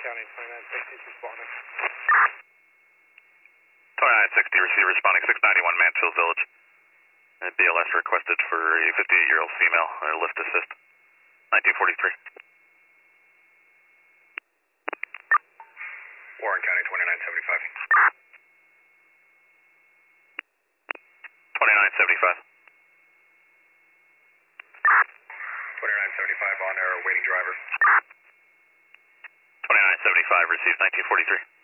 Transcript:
County, 2960 is responding. 2960, receive responding 691 Mansfield Village. BLS requested for a 58-year-old female, lift assist, 1943. Warren County, 2975. 2975. 2975 on air, waiting driver. 2975, received 1943.